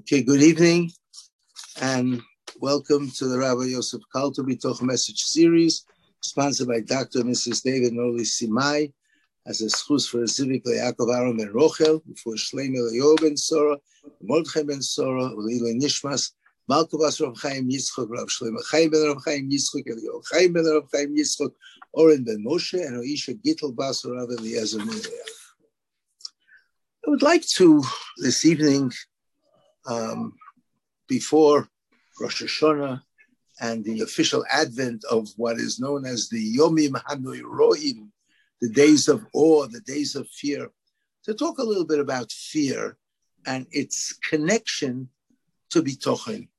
Okay, good evening and welcome to the Rabbi Yosef Kalter B'toch Message Series, sponsored by Dr. and Mrs. David Norley Simai, as a schus for Zivik Yaakov Aaron Ben Rochel, before Shlomo Eliyahu Ben Sora, Mordechai Ben Sora, Ulilei Nishmas, Malkuvas Rav Chaim Yitzchok, Rav Shlomo Chaim Ben Rav Chaim Yitzchok, Eliyahu Chaim Ben Rav Chaim Yitzchok, Oren Ben Moshe, and Oisha Gittel Bas Rav Eliezer Meleach. I would like to, this evening, before Rosh Hashanah and the official advent of what is known as the Yomim HaNoiroim, the days of awe, the days of fear, to talk a little bit about fear and its connection to Bitochen.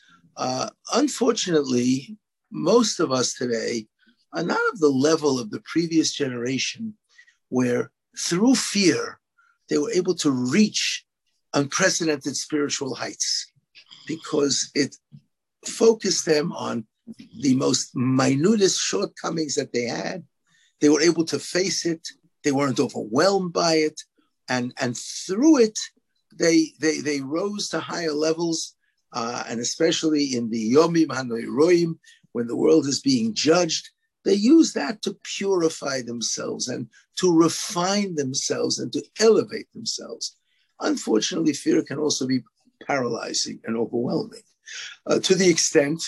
Unfortunately, most of us today are not of the level of the previous generation where through fear they were able to reach unprecedented spiritual heights, because it focused them on the most minutest shortcomings that they had. They were able to face it. They weren't overwhelmed by it. And through it, they rose to higher levels, and especially in the Yomim HaNoiroim, when the world is being judged, they use that to purify themselves and to refine themselves and to elevate themselves. Unfortunately, fear can also be paralyzing and overwhelming, to the extent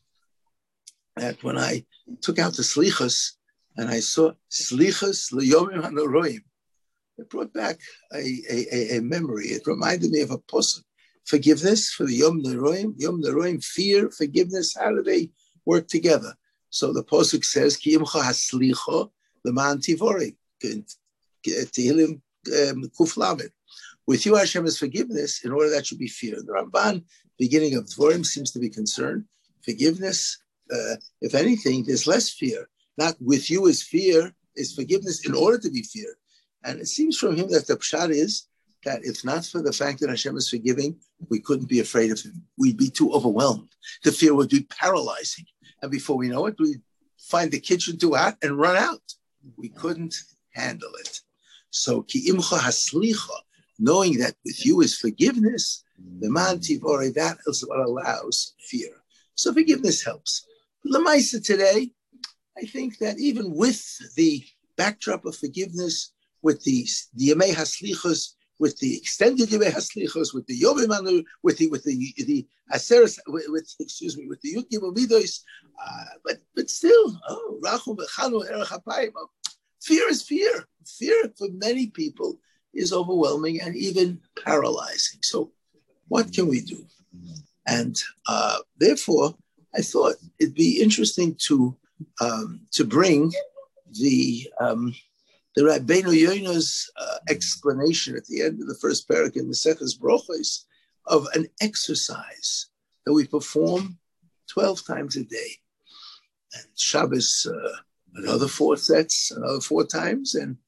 that when I took out the Slichas and I saw Slichas L'Yomim HaNoiroim, it brought back a memory. It reminded me of a pasuk. Forgiveness for the Yom Noroim, fear, forgiveness, how do they work together? So the pasuk says, Ki imcha haslicha l'man tivori, Tehillim Kuf Lamed. With you, Hashem, is forgiveness, in order that should be fear. The Ramban, beginning of Dvorim, seems to be concerned. Forgiveness, if anything, there's less fear. Not with you is fear, is forgiveness in order to be fear. And it seems from him that the pshat is that if not for the fact that Hashem is forgiving, we couldn't be afraid of him. We'd be too overwhelmed. The fear would be paralyzing. And before we know it, we'd find the kitchen too hot and run out. We couldn't handle it. So, ki imcha haslicha, knowing that with you is forgiveness, the man tivori, that is what allows fear. So forgiveness helps. L'maisa today, I think that even with the backdrop of forgiveness, with the Yemei Haslichos, with the extended Yemei Haslichos, with the Yomim Anu, with the Aseres, with the Yud Gimel Midos, but still, Rachum Bechanu Erech HaPayim, fear is fear. Fear for many people is overwhelming and even paralyzing. So what can we do? And therefore, I thought it'd be interesting to bring the Rabbeinu Yona's explanation at the end of the first parak in Maseches Brochos of an exercise that we perform 12 times a day. And Shabbos, another 4 sets, another 4 times, and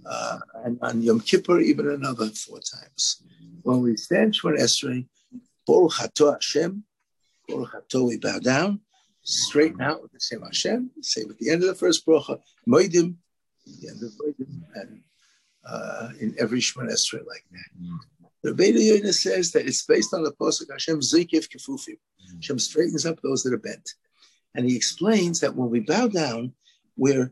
on Yom Kippur, even another 4 times. When we stand Shemona Esrei, Baruch Ato Hashem, Baruch Ato, we bow down, straighten out with the same Hashem, say at the end of the first bracha, Moedim, the end of Moedim, and in every Shemona Esrei like that. Rabbeinu Yonah says that it's based on the pasuk Hashem Zikif Kefufim. Hashem straightens up those that are bent. And he explains that when we bow down, we're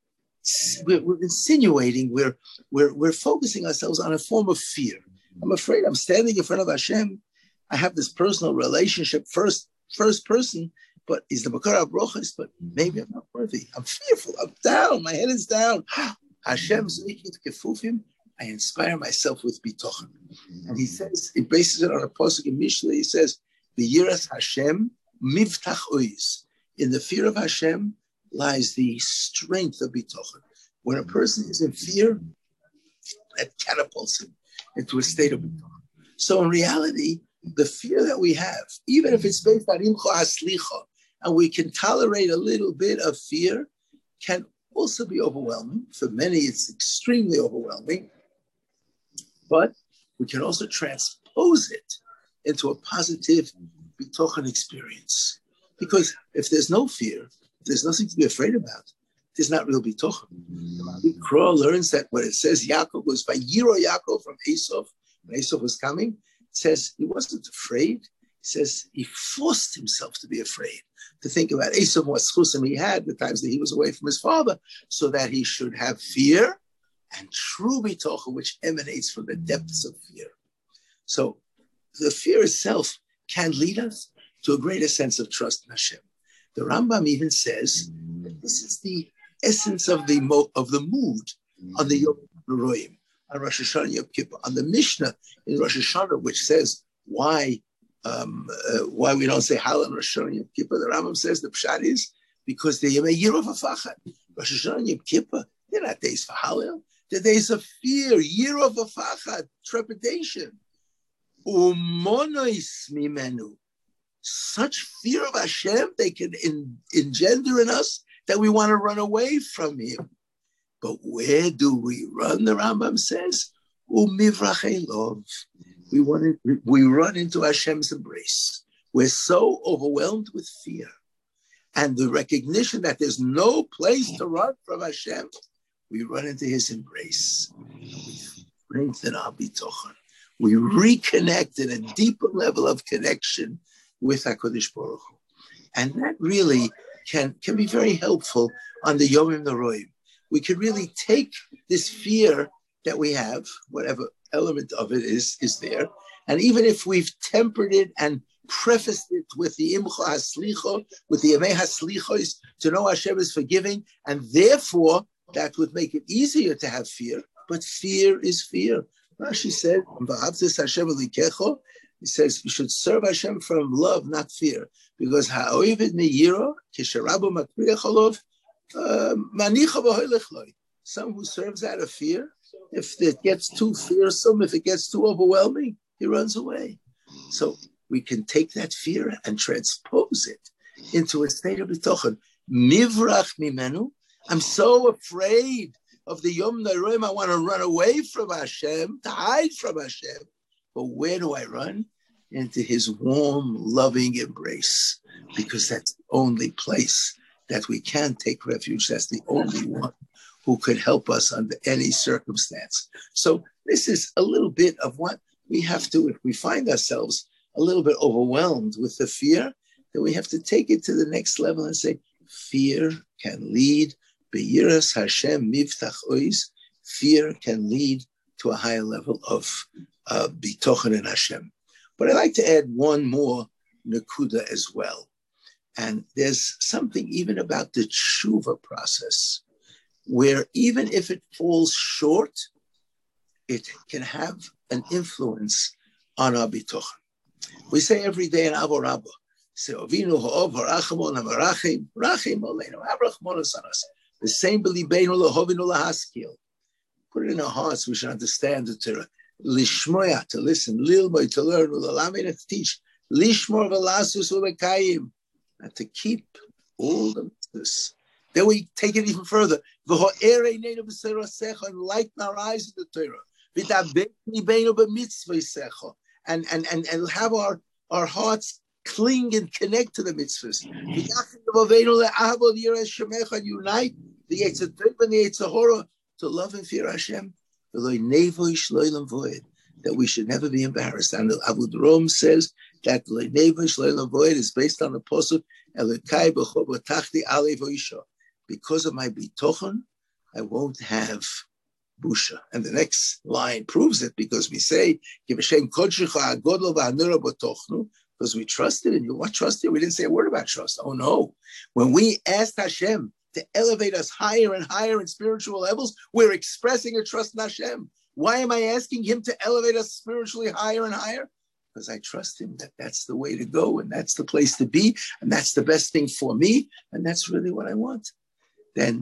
insinuating, we're focusing ourselves on a form of fear. I'm afraid I'm standing in front of Hashem. I have this personal relationship, first person, but is the Makar HaBrochos, but maybe I'm not worthy. I'm fearful. I'm down. My head is down. Hashem Zikit Kefufim. I inspire myself with Bitochen. And he says, he bases it on a pasuk in Mishlei. He says, B'yiras Hashem mivtach ois. In the fear of Hashem lies the strength of Bitochen. When a person is in fear, that catapults him into a state of Bitochen. So in reality, the fear that we have, even if it's based on Imcha Haslicha, and we can tolerate a little bit of fear, can also be overwhelming. For many, it's extremely overwhelming. But we can also transpose it into a positive Bitochen experience. Because if there's no fear, there's nothing to be afraid about. There's not real Bitochen. Kroll learns that when it says Yaakov was by Yiro Yaakov from Esav, when Esav was coming, it says he wasn't afraid. He says he forced himself to be afraid, to think about Esav, what schusim he had, the times that he was away from his father, so that he should have fear and true bitochen, which emanates from the depths of fear. So the fear itself can lead us to a greater sense of trust in Hashem. The Rambam even says that this is the essence of the mood on the Yom Roim, on Rosh Hashanah Yom Kippur, on the Mishnah in Rosh Hashanah, which says why we don't say Hallel on Rosh Hashanah Yom Kippur. The Rambam says the pshat is because the Yemei Yirov HaFachad. Rosh Hashanah Yom Kippur, they're not days for Hallel. They're days of fear, Yirov HaFachad, trepidation. Umonois mimenu. Such fear of Hashem they can engender in us that we want to run away from Him. But where do we run? The Rambam says, "Umivrachei lov." We run into Hashem's embrace. We're so overwhelmed with fear, and the recognition that there's no place to run from Hashem. We run into His embrace. We strengthen our bitochen. We reconnect at a deeper level of connection with HaKadosh Baruch Hu. And that really can be very helpful on the Yomim Noraim. We can really take this fear that we have, whatever element of it is there, and even if we've tempered it and prefaced it with the Imcha HaSlicho, with the Yemei HaSlichos, to know Hashem is forgiving, and therefore that would make it easier to have fear, but fear is fear. Rashi said, he says you should serve Hashem from love, not fear, because ha'oivid me'yiro kisharabu makriyach olov manicha v'hoylech loy. Some who serves out of fear, if it gets too fearsome, if it gets too overwhelming, he runs away. So we can take that fear and transpose it into a state of bitochen. Mivrach mimenu. I'm so afraid of the Yom Noraim. I want to run away from Hashem, to hide from Hashem. But where do I run? Into His warm, loving embrace, because that's the only place that we can take refuge. That's the only one who could help us under any circumstance. So this is a little bit of what we have to, if we find ourselves a little bit overwhelmed with the fear, then we have to take it to the next level and say, fear can lead, beyiras Hashem miftach ois, fear can lead to a higher level of bitochen in Hashem. But I'd like to add one more nekuda as well. And there's something even about the tshuva process, where even if it falls short, it can have an influence on our bitochen. We say every day in Avo Rabba, say, Ovinu ha'ov ha'rachamon ha'marachim, rachim oleinu, ha'rachmon ha'sanas. The same b'libeinu l'hovinu l'haskil. Put it in our hearts, we should understand the Torah. Lishmoya, to listen, lilmoy, to learn, ulalamin, to teach, lishmor v'lasus u'lekayim, and to keep all the mitzvahs. Then we take it even further. V'ho'erei neinu b'serosecha, and lighten our eyes in the Torah. V'tabek libeinu b'mitzvah, and have our hearts cling and connect to the mitzvahs. And unite the Yetzer Tov and the Yetzer Hora to love and fear Hashem. That we should never be embarrassed. And Abu Drom says that is based on the pasuk Elokai b'cho b'tachti alei v'isha. Because of my bitochen, I won't have busha. And the next line proves it, because we say because we trusted in you. What trusted? We didn't say a word about trust. Oh no. When we asked Hashem to elevate us higher and higher in spiritual levels, we're expressing a trust in Hashem. Why am I asking Him to elevate us spiritually higher and higher? Because I trust Him that that's the way to go, and that's the place to be, and that's the best thing for me, and that's really what I want. Then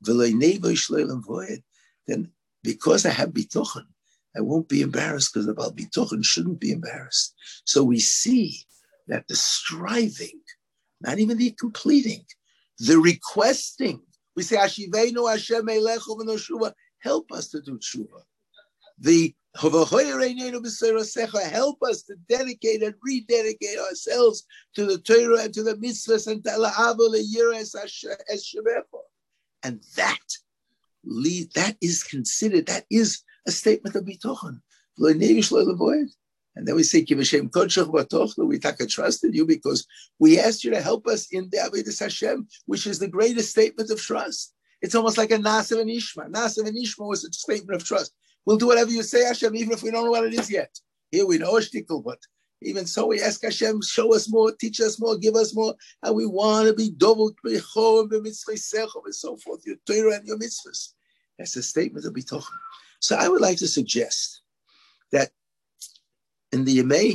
because I have bitochen, I won't be embarrassed, because the Baal Bitochen shouldn't be embarrassed. So we see that the striving, not even the completing, the requesting, we say, Hashiveinu Hashem Eilechu v'noshuva, help us to do tshuva. The help us to dedicate and rededicate ourselves to the Torah and to the mitzvahs and to la'avo le'yira es shemecha. And that is considered, that is a statement of bitochen. And then we say, Kivashem Kodshach Batochlu, we trusted you because we asked you to help us in the Avodas Hashem, which is the greatest statement of trust. It's almost like a Naasav and Ishma. Naasav and Ishma was a statement of trust. We'll do whatever you say, Hashem, even if we don't know what it is yet. Here we know a shtickle, but even so we ask Hashem, show us more, teach us more, give us more, and we want to be dovut b'chol b'mitzvah sechov and so forth, your Torah and your mitzvahs. That's a statement of Bitochen. So I would like to suggest that in the Yemei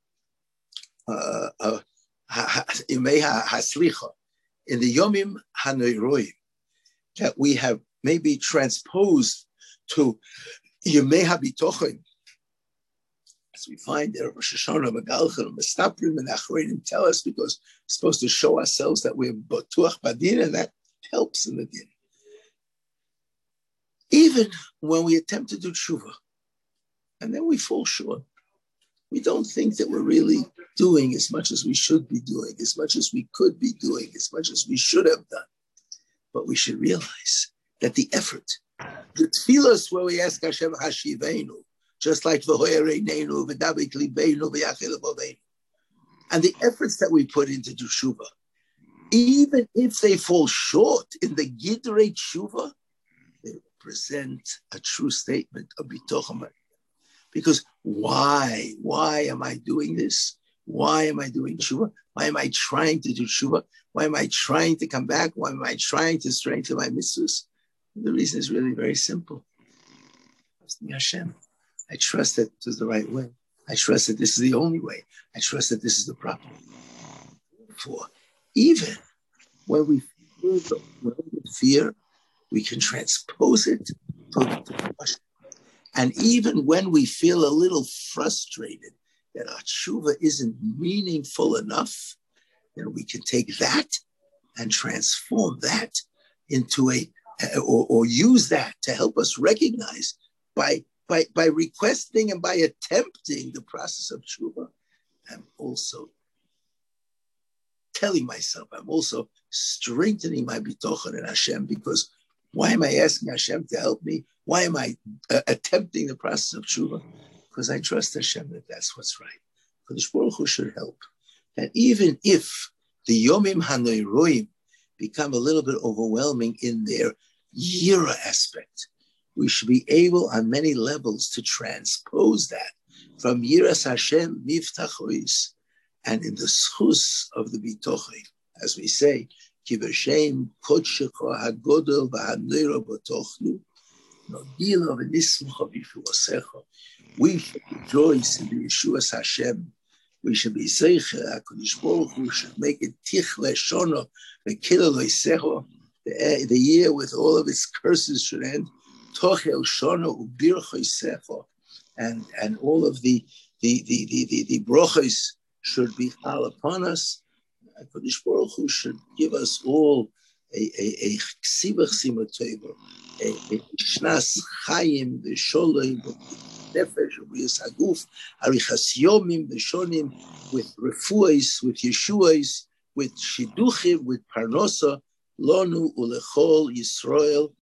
HaSlicha, in the Yomim HaNoiroim, that we have maybe transposed to Yemei HaBitochen, as we find there, Rosh Hashanah, Megalchel, Mestaprim, and Achreinim tell us, because we're supposed to show ourselves that we're Batuach Badin, and that helps in the din. Even when we attempt to do tshuva, and then we fall short, we don't think that we're really doing as much as we should be doing, as much as we could be doing, as much as we should have done. But we should realize that the effort, the tefillos where we ask Hashem Hashivenu, just like V'hoyereinu, V'dabik Libeinu, V'yachil Boveinu, and the efforts that we put into tshuva, even if they fall short in the Gidrei tshuva, they present a true statement of Bitochen. Because why? Why am I doing this? Why am I doing tshuva? Why am I trying to do tshuva? Why am I trying to come back? Why am I trying to strengthen my mitzvahs? The reason is really very simple. Hashem, I trust that this is the right way. I trust that this is the only way. I trust that this is the proper way. Therefore, even when we fear, we can transpose it to the Hashem. And even when we feel a little frustrated that our tshuva isn't meaningful enough, then we can take that and transform that into or use that to help us recognize by requesting and by attempting the process of tshuva. I'm also telling myself, I'm also strengthening my bitochen in Hashem, because why am I asking Hashem to help me? Why am I attempting the process of tshuva? Because I trust Hashem that that's what's right. Kodesh Baruch Hu should help. That even if the Yomim HaNoiroim become a little bit overwhelming in their Yira aspect, we should be able on many levels to transpose that from Yiras Hashem Mivtachois, and in the schus of the Bitochen, as we say, Ki b'shem kodshecha hagodol v'hanoira b'tochnu, nodila v'nismucha b'fuasecha. We should rejoice in the Yeshuas Hashem. We should be zeicher. HaKadosh Baruch Hu should make it tichle shono v'kila loisecha. The year with all of its curses should end. Tochel shono ubirchoisecha, and all of the brochos should be all upon us. HaKadosh Baruch Hu should give us all a ksibach simoteva, a shnas chayim v'sholem nefesh v'yis haguf, arichas yomim v'shonim, with refuos, with yeshuos, with shiduchim, with parnosa, lonu ulechol Yisrael